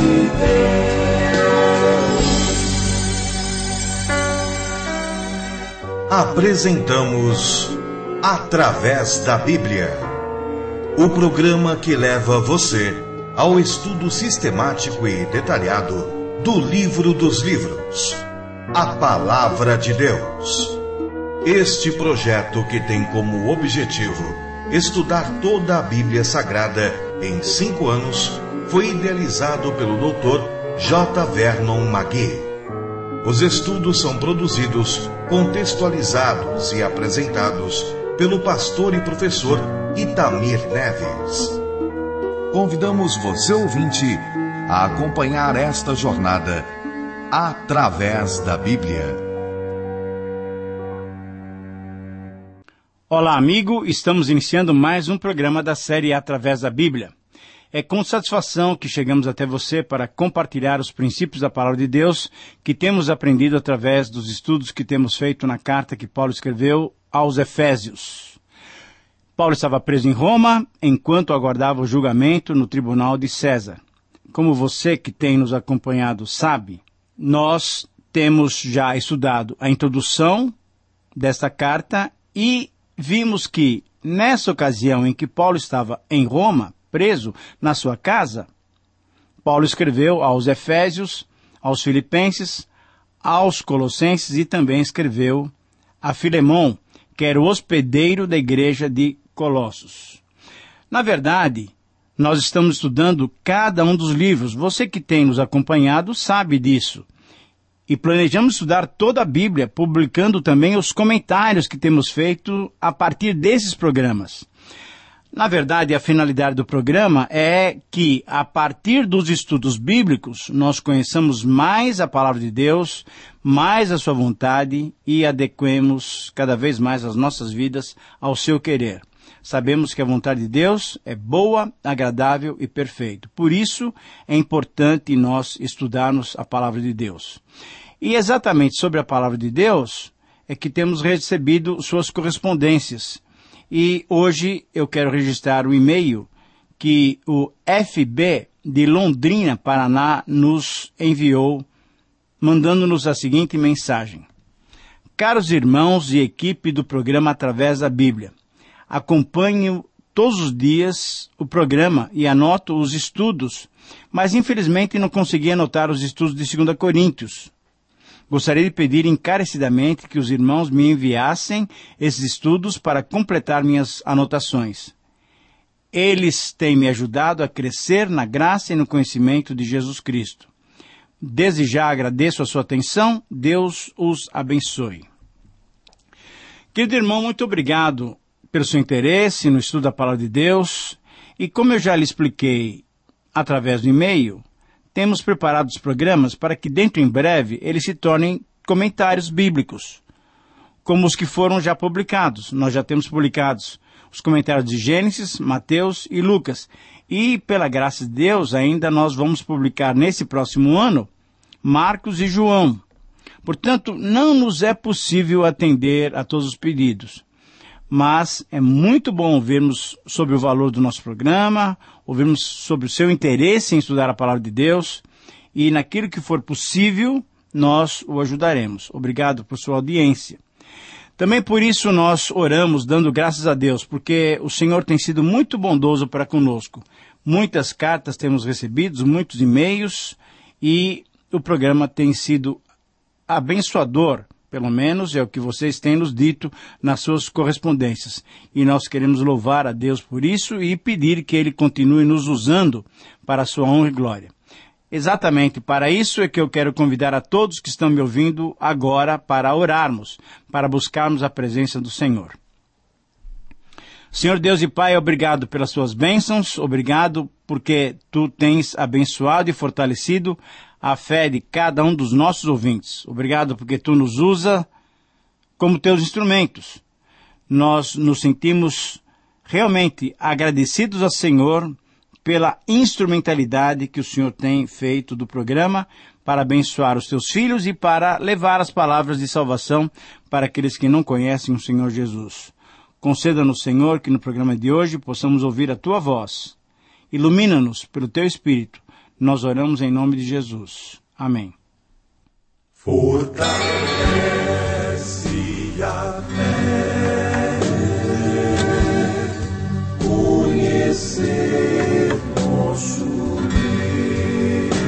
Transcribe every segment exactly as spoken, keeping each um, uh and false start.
Apresentamos Através da Bíblia, o programa que leva você ao estudo sistemático e detalhado do livro dos livros, a Palavra de Deus. Este projeto, que tem como objetivo estudar toda a Bíblia Sagrada em cinco anos, foi idealizado pelo doutor J. Vernon McGee. Os estudos são produzidos, contextualizados e apresentados pelo pastor e professor Itamir Neves. Convidamos você, ouvinte, a acompanhar esta jornada através da Bíblia. Olá, amigo, estamos iniciando mais um programa da série Através da Bíblia. É com satisfação que chegamos até você para compartilhar os princípios da Palavra de Deus que temos aprendido através dos estudos que temos feito na carta que Paulo escreveu aos Efésios. Paulo estava preso em Roma enquanto aguardava o julgamento no tribunal de César. Como você que tem nos acompanhado sabe, nós temos já estudado a introdução desta carta e vimos que, nessa ocasião em que Paulo estava em Roma, preso na sua casa, Paulo escreveu aos Efésios, aos Filipenses, aos Colossenses e também escreveu a Filemon, que era o hospedeiro da igreja de Colossos. Na verdade, nós estamos estudando cada um dos livros. Você que tem nos acompanhado sabe disso. E planejamos estudar toda a Bíblia, publicando também os comentários que temos feito a partir desses programas. Na verdade, a finalidade do programa é que, a partir dos estudos bíblicos, nós conheçamos mais a Palavra de Deus, mais a sua vontade e adequemos cada vez mais as nossas vidas ao seu querer. Sabemos que a vontade de Deus é boa, agradável e perfeita. Por isso, é importante nós estudarmos a Palavra de Deus. E exatamente sobre a Palavra de Deus é que temos recebido suas correspondências. E hoje eu quero registrar o e-mail que o F B de Londrina, Paraná, nos enviou, mandando-nos a seguinte mensagem. Caros irmãos e equipe do programa Através da Bíblia, acompanho todos os dias o programa e anoto os estudos, mas infelizmente não consegui anotar os estudos de segunda Coríntios. Gostaria de pedir encarecidamente que os irmãos me enviassem esses estudos para completar minhas anotações. Eles têm me ajudado a crescer na graça e no conhecimento de Jesus Cristo. Desde já agradeço a sua atenção. Deus os abençoe. Querido irmão, muito obrigado pelo seu interesse no estudo da Palavra de Deus. E como eu já lhe expliquei através do e-mail, temos preparado os programas para que dentro em breve eles se tornem comentários bíblicos, como os que foram já publicados. Nós já temos publicados os comentários de Gênesis, Mateus e Lucas. E, pela graça de Deus, ainda nós vamos publicar nesse próximo ano Marcos e João. Portanto, não nos é possível atender a todos os pedidos. Mas é muito bom ouvirmos sobre o valor do nosso programa, ouvirmos sobre o seu interesse em estudar a Palavra de Deus, e naquilo que for possível, nós o ajudaremos. Obrigado por sua audiência. Também por isso nós oramos, dando graças a Deus, porque o Senhor tem sido muito bondoso para conosco. Muitas cartas temos recebido, muitos e-mails, e o programa tem sido abençoador. Pelo menos é o que vocês têm nos dito nas suas correspondências. E nós queremos louvar a Deus por isso e pedir que Ele continue nos usando para a sua honra e glória. Exatamente para isso é que eu quero convidar a todos que estão me ouvindo agora para orarmos, para buscarmos a presença do Senhor. Senhor Deus e Pai, obrigado pelas suas bênçãos, obrigado porque Tu tens abençoado e fortalecido a fé de cada um dos nossos ouvintes. Obrigado porque Tu nos usa como Teus instrumentos. Nós nos sentimos realmente agradecidos ao Senhor pela instrumentalidade que o Senhor tem feito do programa para abençoar os Teus filhos e para levar as palavras de salvação para aqueles que não conhecem o Senhor Jesus. Conceda-nos, Senhor, que no programa de hoje possamos ouvir a Tua voz. Ilumina-nos pelo Teu Espírito. Nós oramos em nome de Jesus. Amém. Fortalece a fé, conhecer nosso Deus.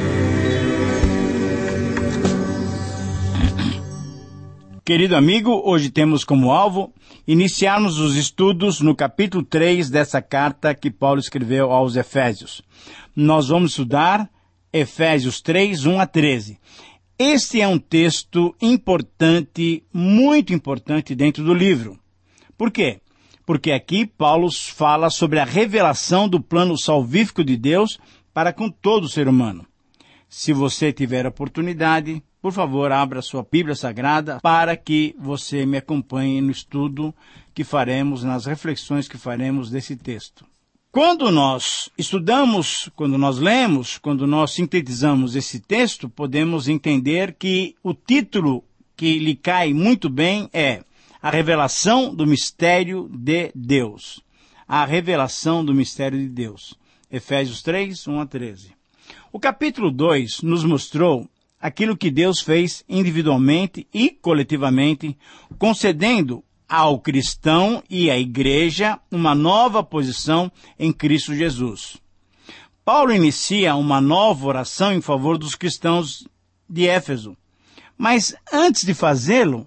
Querido amigo, hoje temos como alvo iniciarmos os estudos no capítulo três dessa carta que Paulo escreveu aos Efésios. Nós vamos estudar Efésios três, um a treze. Este é um texto importante, muito importante dentro do livro. Por quê? Porque aqui Paulo fala sobre a revelação do plano salvífico de Deus para com todo ser humano. Se você tiver oportunidade, por favor, abra sua Bíblia Sagrada para que você me acompanhe no estudo que faremos, nas reflexões que faremos desse texto. Quando nós estudamos, quando nós lemos, quando nós sintetizamos esse texto, podemos entender que o título que lhe cai muito bem é A Revelação do Mistério de Deus. A Revelação do Mistério de Deus. Efésios três, um a treze. O capítulo dois nos mostrou aquilo que Deus fez individualmente e coletivamente, concedendo ao cristão e à igreja uma nova posição em Cristo Jesus. Paulo inicia uma nova oração em favor dos cristãos de Éfeso. Mas antes de fazê-lo,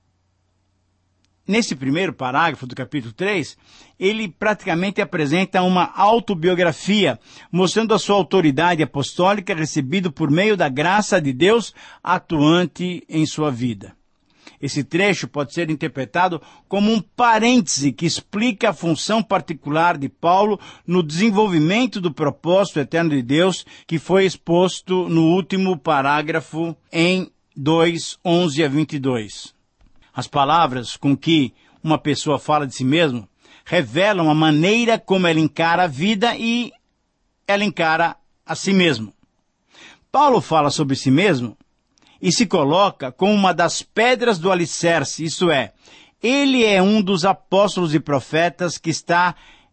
nesse primeiro parágrafo do capítulo três, ele praticamente apresenta uma autobiografia, mostrando a sua autoridade apostólica recebida por meio da graça de Deus atuante em sua vida. Esse trecho pode ser interpretado como um parêntese que explica a função particular de Paulo no desenvolvimento do propósito eterno de Deus, que foi exposto no último parágrafo em dois, onze a vinte e dois. As palavras com que uma pessoa fala de si mesmo revelam a maneira como ela encara a vida e ela encara a si mesmo. Paulo fala sobre si mesmo e se coloca como uma das pedras do alicerce, isto é, ele é um dos apóstolos e profetas que está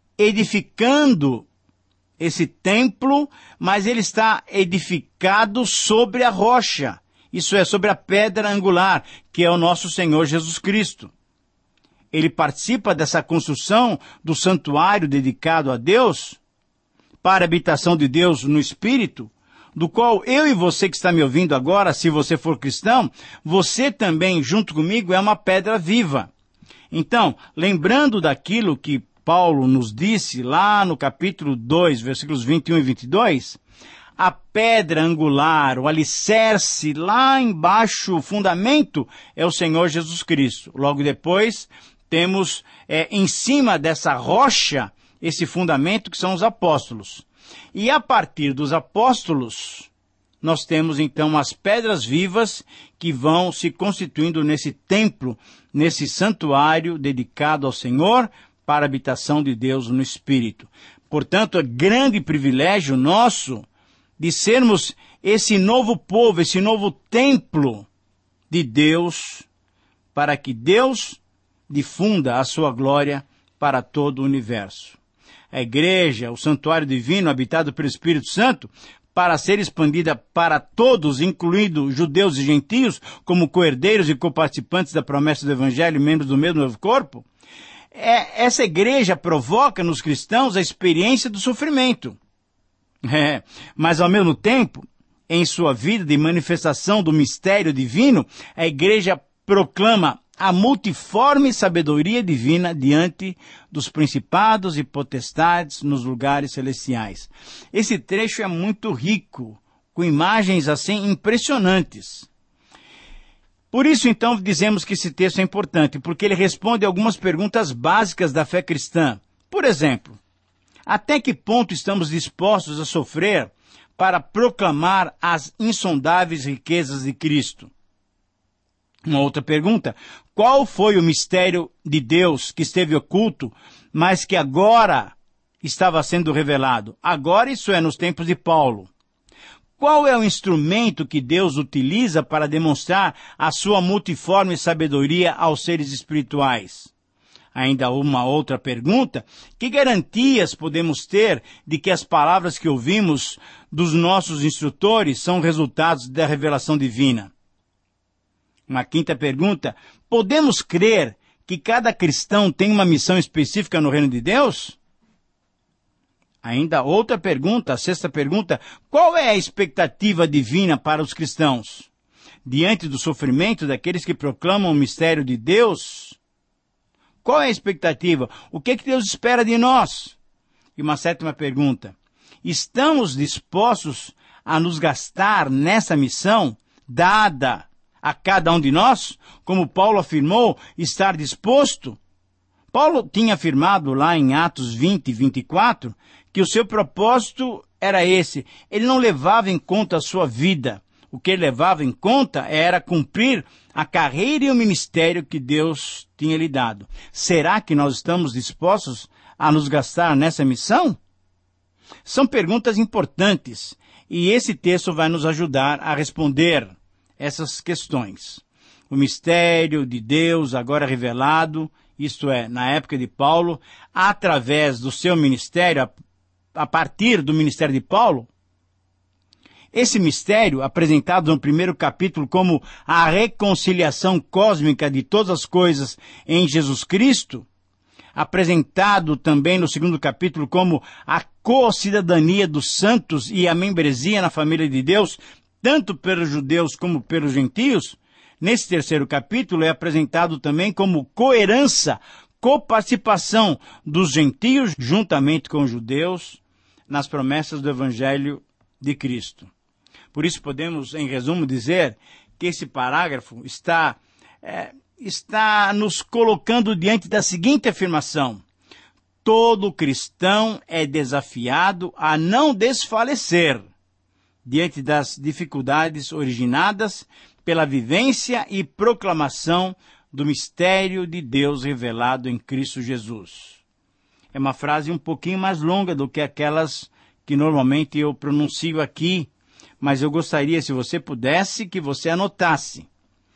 edificando esse templo, mas ele está edificado sobre a rocha, isso é, sobre a pedra angular, que é o nosso Senhor Jesus Cristo. Ele participa dessa construção do santuário dedicado a Deus, para a habitação de Deus no Espírito, do qual eu e você que está me ouvindo agora, se você for cristão, você também, junto comigo, é uma pedra viva. Então, lembrando daquilo que Paulo nos disse lá no capítulo dois, versículos vinte e um e vinte e dois, a pedra angular, o alicerce, lá embaixo, o fundamento, é o Senhor Jesus Cristo. Logo depois, temos é, em cima dessa rocha, esse fundamento que são os apóstolos. E a partir dos apóstolos, nós temos então as pedras vivas que vão se constituindo nesse templo, nesse santuário dedicado ao Senhor para a habitação de Deus no Espírito. Portanto, é grande privilégio nosso de sermos esse novo povo, esse novo templo de Deus, para que Deus difunda a sua glória para todo o universo. A igreja, o santuário divino habitado pelo Espírito Santo, para ser expandida para todos, incluindo judeus e gentios, como coerdeiros e coparticipantes da promessa do Evangelho e membros do mesmo novo corpo, é, essa igreja provoca nos cristãos a experiência do sofrimento. É, mas ao mesmo tempo, em sua vida de manifestação do mistério divino, a igreja proclama a multiforme sabedoria divina diante dos principados e potestades nos lugares celestiais. Esse trecho é muito rico, com imagens assim impressionantes. Por isso, então, dizemos que esse texto é importante, porque ele responde algumas perguntas básicas da fé cristã. Por exemplo, até que ponto estamos dispostos a sofrer para proclamar as insondáveis riquezas de Cristo? Uma outra pergunta, qual foi o mistério de Deus que esteve oculto, mas que agora estava sendo revelado? Agora isso é nos tempos de Paulo. Qual é o instrumento que Deus utiliza para demonstrar a sua multiforme sabedoria aos seres espirituais? Ainda uma outra pergunta: que garantias podemos ter de que as palavras que ouvimos dos nossos instrutores são resultados da revelação divina? Uma quinta pergunta: podemos crer que cada cristão tem uma missão específica no reino de Deus? Ainda outra pergunta, a sexta pergunta: qual é a expectativa divina para os cristãos? Diante do sofrimento daqueles que proclamam o mistério de Deus, qual é a expectativa? O que é que Deus espera de nós? E uma sétima pergunta: estamos dispostos a nos gastar nessa missão dada a cada um de nós? Como Paulo afirmou estar disposto? Paulo tinha afirmado lá em Atos vinte, vinte e quatro, que o seu propósito era esse. Ele não levava em conta a sua vida. O que ele levava em conta era cumprir a carreira e o ministério que Deus tinha lhe dado. Será que nós estamos dispostos a nos gastar nessa missão? São perguntas importantes, e esse texto vai nos ajudar a responder essas questões. O mistério de Deus agora revelado, isto é, na época de Paulo, através do seu ministério, a, a partir do ministério de Paulo. Esse mistério, apresentado no primeiro capítulo como a reconciliação cósmica de todas as coisas em Jesus Cristo, apresentado também no segundo capítulo como a co-cidadania dos santos e a membresia na família de Deus, tanto pelos judeus como pelos gentios, nesse terceiro capítulo é apresentado também como coerança, coparticipação dos gentios juntamente com os judeus nas promessas do Evangelho de Cristo. Por isso podemos, em resumo, dizer que esse parágrafo está, é, está nos colocando diante da seguinte afirmação: todo cristão é desafiado a não desfalecer diante das dificuldades originadas pela vivência e proclamação do mistério de Deus revelado em Cristo Jesus. É uma frase um pouquinho mais longa do que aquelas que normalmente eu pronuncio aqui, mas eu gostaria, se você pudesse, que você anotasse.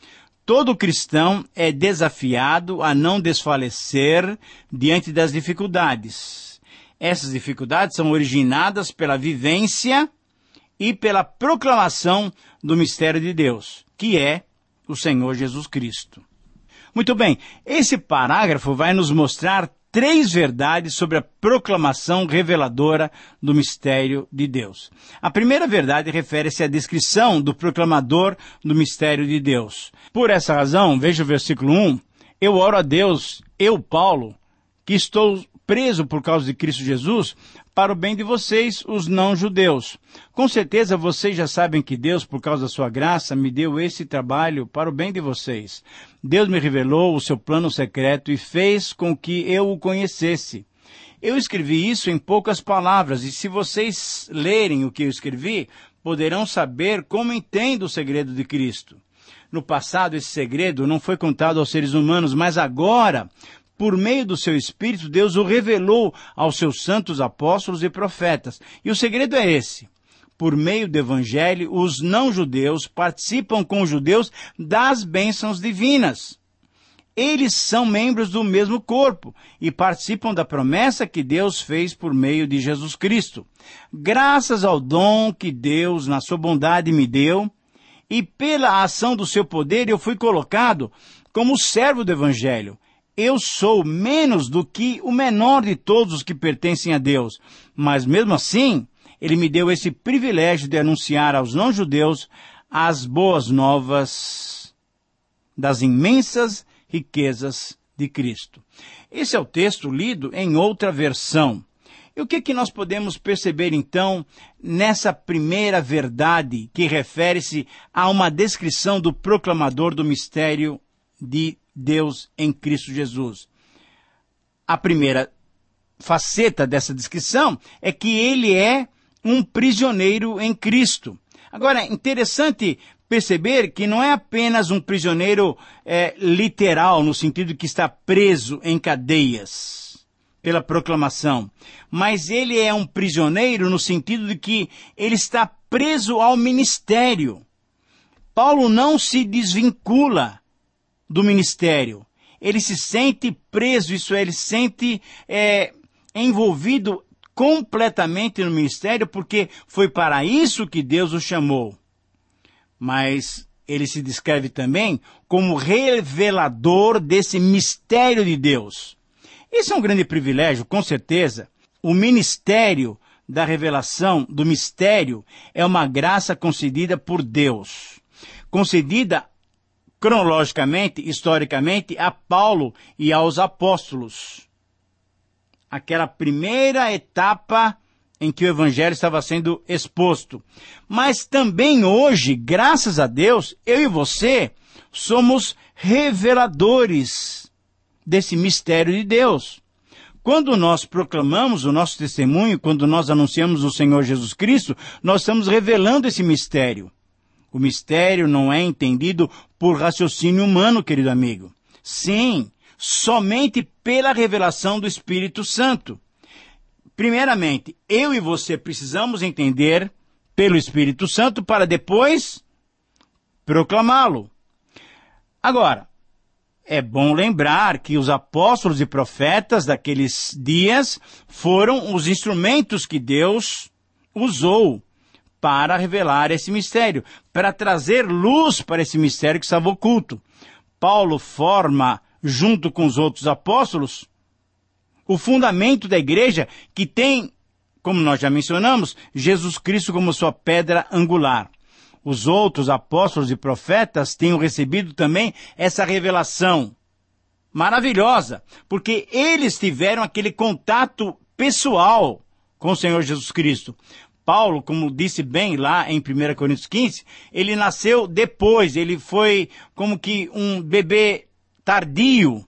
Todo cristão é desafiado a não desfalecer diante das dificuldades. Essas dificuldades são originadas pela vivência e pela proclamação do mistério de Deus, que é o Senhor Jesus Cristo. Muito bem, esse parágrafo vai nos mostrar três verdades sobre a proclamação reveladora do mistério de Deus. A primeira verdade refere-se à descrição do proclamador do mistério de Deus. Por essa razão, veja o versículo um, eu oro a Deus, eu, Paulo, que estou preso por causa de Cristo Jesus, para o bem de vocês, os não-judeus. Com certeza vocês já sabem que Deus, por causa da sua graça, me deu esse trabalho para o bem de vocês. Deus me revelou o seu plano secreto e fez com que eu o conhecesse. Eu escrevi isso em poucas palavras, e se vocês lerem o que eu escrevi, poderão saber como entendo o segredo de Cristo. No passado, esse segredo não foi contado aos seres humanos, mas agora, por meio do seu Espírito, Deus o revelou aos seus santos apóstolos e profetas. E o segredo é esse: por meio do Evangelho, os não-judeus participam com os judeus das bênçãos divinas. Eles são membros do mesmo corpo e participam da promessa que Deus fez por meio de Jesus Cristo. Graças ao dom que Deus, na sua bondade, me deu, e pela ação do seu poder, eu fui colocado como servo do Evangelho. Eu sou menos do que o menor de todos os que pertencem a Deus, mas mesmo assim, Ele me deu esse privilégio de anunciar aos não-judeus as boas novas das imensas riquezas de Cristo. Esse é o texto lido em outra versão. E o que, que nós podemos perceber, então, nessa primeira verdade que refere-se a uma descrição do proclamador do mistério de Deus em Cristo Jesus? A primeira faceta dessa descrição é que ele é um prisioneiro em Cristo. Agora, é interessante perceber que não é apenas um prisioneiro é, literal, no sentido que está preso em cadeias pela proclamação, mas ele é um prisioneiro no sentido de que ele está preso ao ministério. Paulo não se desvincula do ministério. ele se sente preso, isso é, ele se sente é, envolvido completamente no ministério, porque foi para isso que Deus o chamou. Mas ele se descreve também como revelador desse mistério de Deus. Isso é um grande privilégio, com certeza. O ministério da revelação, do mistério, é uma graça concedida por Deus. Concedida cronologicamente, historicamente, a Paulo e aos apóstolos. Aquela primeira etapa em que o evangelho estava sendo exposto. Mas também hoje, graças a Deus, eu e você somos reveladores desse mistério de Deus. Quando nós proclamamos o nosso testemunho, quando nós anunciamos o Senhor Jesus Cristo, nós estamos revelando esse mistério. O mistério não é entendido por raciocínio humano, querido amigo. Sim, somente pela revelação do Espírito Santo. Primeiramente, eu e você precisamos entender pelo Espírito Santo para depois proclamá-lo. Agora, é bom lembrar que os apóstolos e profetas daqueles dias foram os instrumentos que Deus usou para revelar esse mistério, para trazer luz para esse mistério que estava oculto. Paulo forma, junto com os outros apóstolos, o fundamento da igreja que tem, como nós já mencionamos, Jesus Cristo como sua pedra angular. Os outros apóstolos e profetas tenham recebido também essa revelação maravilhosa, porque eles tiveram aquele contato pessoal com o Senhor Jesus Cristo. Paulo, como disse bem lá em primeira Coríntios quinze, ele nasceu depois, ele foi como que um bebê tardio.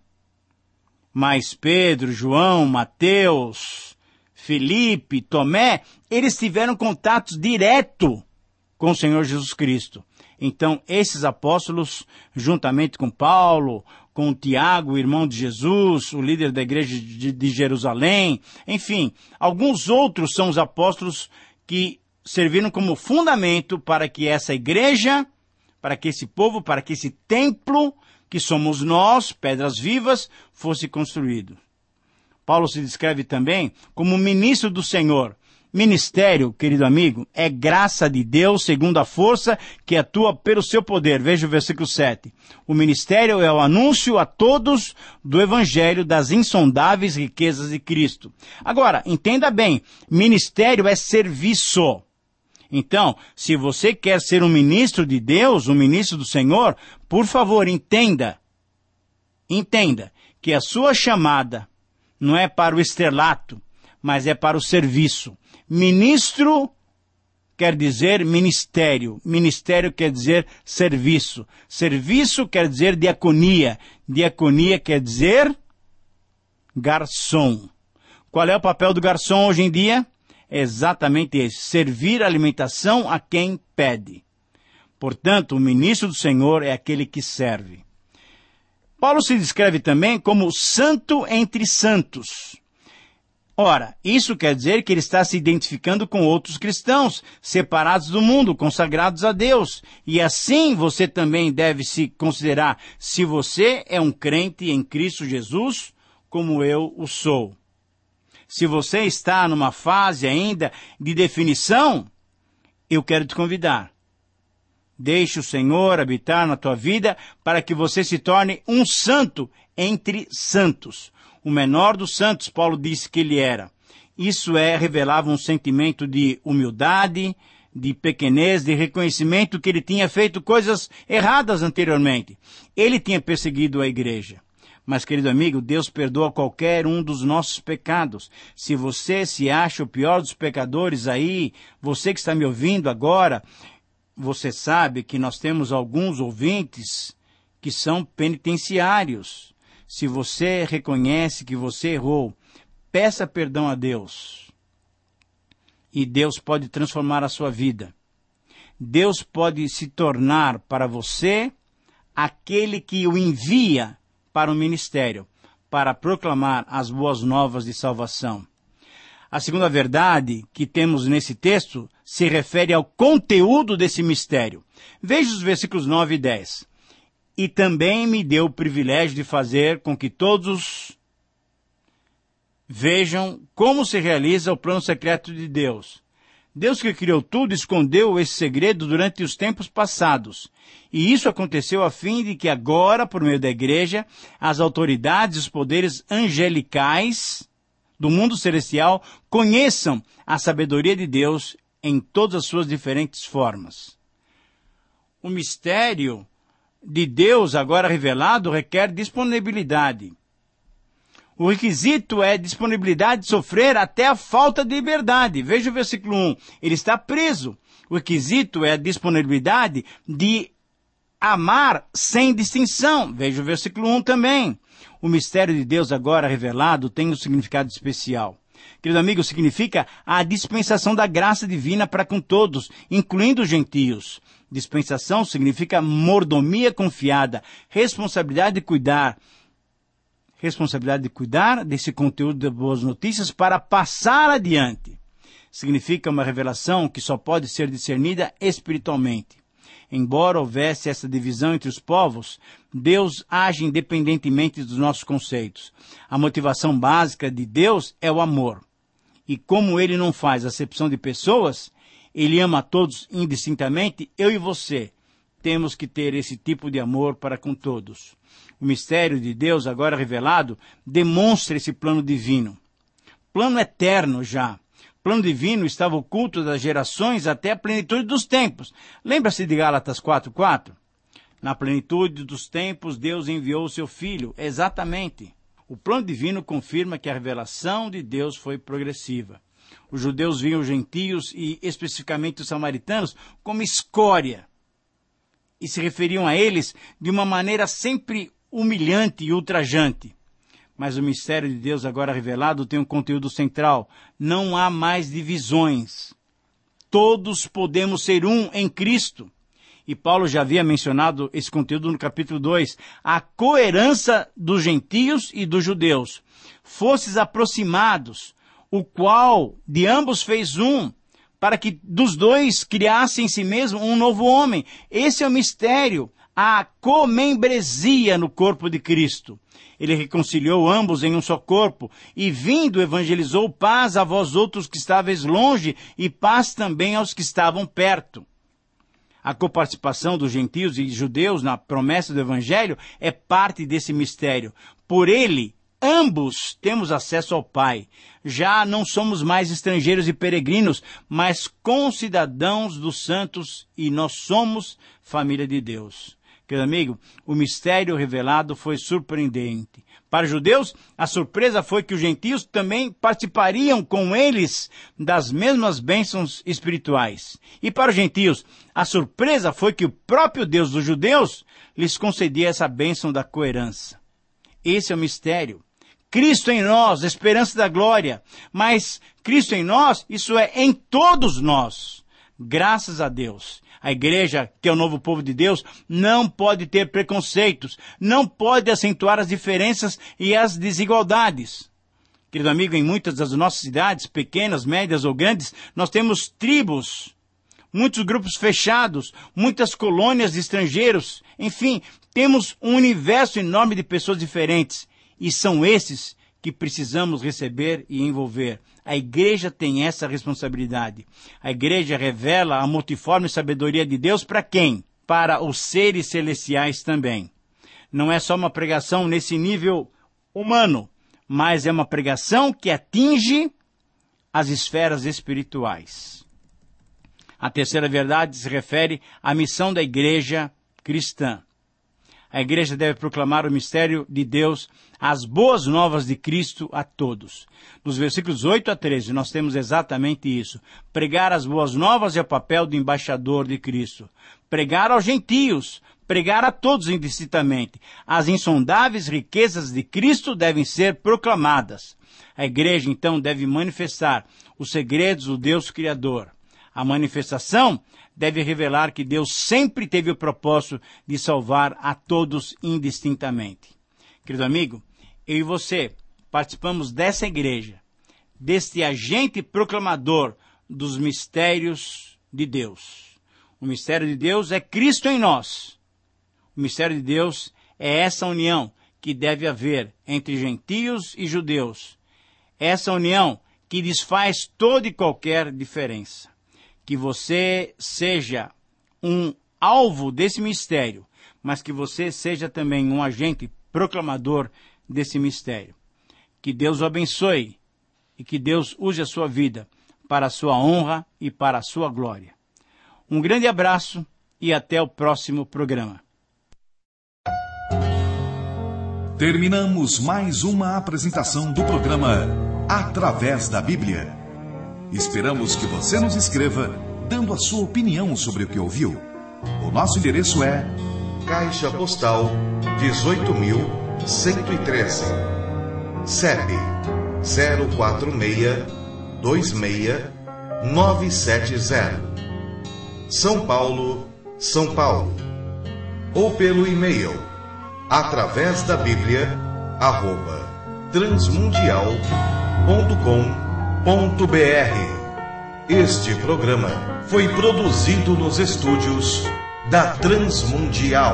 Mas Pedro, João, Mateus, Felipe, Tomé, eles tiveram contatos direto com o Senhor Jesus Cristo. Então, esses apóstolos, juntamente com Paulo, com Tiago, o irmão de Jesus, o líder da igreja de, de Jerusalém, enfim, alguns outros são os apóstolos que serviram como fundamento para que essa igreja, para que esse povo, para que esse templo, que somos nós, pedras vivas, fosse construído. Paulo se descreve também como ministro do Senhor. Ministério, querido amigo, é graça de Deus segundo a força que atua pelo seu poder. Veja o versículo sete. O ministério é o anúncio a todos do evangelho das insondáveis riquezas de Cristo. Agora, entenda bem, ministério é serviço. Então, se você quer ser um ministro de Deus, um ministro do Senhor, por favor, entenda, entenda que a sua chamada não é para o estrelato, mas é para o serviço. Ministro quer dizer ministério, ministério quer dizer serviço, serviço quer dizer diaconia, diaconia quer dizer garçom. Qual é o papel do garçom hoje em dia? É exatamente esse, servir a alimentação a quem pede. Portanto, o ministro do Senhor é aquele que serve. Paulo se descreve também como santo entre santos. Ora, isso quer dizer que ele está se identificando com outros cristãos, separados do mundo, consagrados a Deus. E assim você também deve se considerar, se você é um crente em Cristo Jesus, como eu o sou. Se você está numa fase ainda de definição, eu quero te convidar. Deixe o Senhor habitar na tua vida para que você se torne um santo entre santos. O menor dos santos, Paulo disse que ele era. Isso é, revelava um sentimento de humildade, de pequenez, de reconhecimento que ele tinha feito coisas erradas anteriormente. Ele tinha perseguido a igreja. Mas, querido amigo, Deus perdoa qualquer um dos nossos pecados. Se você se acha o pior dos pecadores aí, você que está me ouvindo agora, você sabe que nós temos alguns ouvintes que são penitenciários. Se você reconhece que você errou, peça perdão a Deus. E Deus pode transformar a sua vida. Deus pode se tornar para você aquele que o envia para o ministério, para proclamar as boas novas de salvação. A segunda verdade que temos nesse texto se refere ao conteúdo desse mistério. Veja os versículos nove e dez. e também me deu o privilégio de fazer com que todos vejam como se realiza o plano secreto de Deus. Deus que criou tudo escondeu esse segredo durante os tempos passados. E isso aconteceu a fim de que agora, por meio da igreja, as autoridades e os poderes angelicais do mundo celestial conheçam a sabedoria de Deus em todas as suas diferentes formas. O mistério de Deus agora revelado requer disponibilidade. O requisito é disponibilidade de sofrer até a falta de liberdade. Veja o versículo um. Ele está preso. O requisito é a disponibilidade de amar sem distinção. Veja o versículo um também. O mistério de Deus agora revelado tem um significado especial. Querido amigo, significa a dispensação da graça divina para com todos, incluindo os gentios. Dispensação significa mordomia confiada, responsabilidade de cuidar, responsabilidade de cuidar desse conteúdo de boas notícias para passar adiante. Significa uma revelação que só pode ser discernida espiritualmente. Embora houvesse essa divisão entre os povos, Deus age independentemente dos nossos conceitos. A motivação básica de Deus é o amor. E como Ele não faz acepção de pessoas, Ele ama a todos indistintamente, eu e você temos que ter esse tipo de amor para com todos. O mistério de Deus, agora revelado, demonstra esse plano divino. Plano eterno já. Plano divino estava oculto das gerações até a plenitude dos tempos. Lembra-se de Gálatas quatro, quatro? Na plenitude dos tempos, Deus enviou o seu Filho. Exatamente. O plano divino confirma que a revelação de Deus foi progressiva. Os judeus viam os gentios e, especificamente, os samaritanos, como escória. E se referiam a eles de uma maneira sempre humilhante e ultrajante. Mas o mistério de Deus agora revelado tem um conteúdo central. Não há mais divisões. Todos podemos ser um em Cristo. E Paulo já havia mencionado esse conteúdo no capítulo dois. A coerência dos gentios e dos judeus. Fostes aproximados, o qual de ambos fez um, para que dos dois criasse em si mesmo um novo homem. Esse é o mistério, a comembresia no corpo de Cristo. Ele reconciliou ambos em um só corpo, e vindo evangelizou paz a vós outros que estáveis longe, e paz também aos que estavam perto. A coparticipação dos gentios e judeus na promessa do evangelho é parte desse mistério. Por ele, ambos temos acesso ao Pai. Já não somos mais estrangeiros e peregrinos, mas concidadãos dos santos, e nós somos família de Deus. Querido amigo, o mistério revelado foi surpreendente. Para os judeus, a surpresa foi que os gentios também participariam com eles das mesmas bênçãos espirituais. E para os gentios, a surpresa foi que o próprio Deus dos judeus lhes concedia essa bênção da coerência. Esse é o mistério. Cristo em nós, esperança da glória. Mas Cristo em nós, isso é em todos nós. Graças a Deus. A igreja, que é o novo povo de Deus, não pode ter preconceitos, não pode acentuar as diferenças e as desigualdades. Querido amigo, em muitas das nossas cidades, pequenas, médias ou grandes, nós temos tribos, muitos grupos fechados, muitas colônias de estrangeiros, enfim, temos um universo enorme de pessoas diferentes, e são esses que precisamos receber e envolver. A igreja tem essa responsabilidade. A igreja revela a multiforme sabedoria de Deus para quem? Para os seres celestiais também. Não é só uma pregação nesse nível humano, mas é uma pregação que atinge as esferas espirituais. A terceira verdade se refere à missão da igreja cristã. A igreja deve proclamar o mistério de Deus, as boas novas de Cristo a todos. Nos versículos oito a treze, nós temos exatamente isso. Pregar as boas novas é o papel do embaixador de Cristo. Pregar aos gentios, pregar a todos indistintamente. As insondáveis riquezas de Cristo devem ser proclamadas. A igreja, então, deve manifestar os segredos do Deus Criador. A manifestação deve revelar que Deus sempre teve o propósito de salvar a todos indistintamente. Querido amigo, eu e você participamos dessa igreja, deste agente proclamador dos mistérios de Deus. O mistério de Deus é Cristo em nós. O O mistério de Deus é essa união que deve haver entre gentios e judeus. Essa união que desfaz toda e qualquer diferença. Que você seja um alvo desse mistério, mas que você seja também um agente proclamador desse mistério. Que Deus o abençoe e que Deus use a sua vida para a sua honra e para a sua glória. Um grande abraço e até o próximo programa. Terminamos mais uma apresentação do programa Através da Bíblia. Esperamos que você nos escreva dando a sua opinião sobre o que ouviu. O nosso endereço é Caixa Postal dezoito mil cento e treze, C E P zero quatro seis dois seis nove sete zero, São Paulo, São Paulo. Ou pelo e-mail através da Bíblia arroba transmundial ponto com ponto br. Este programa foi produzido nos estúdios da Transmundial.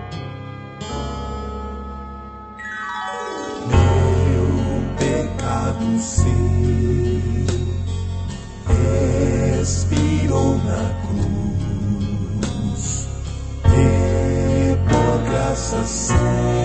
Meu pecado sim expirou na cruz, e por graça cega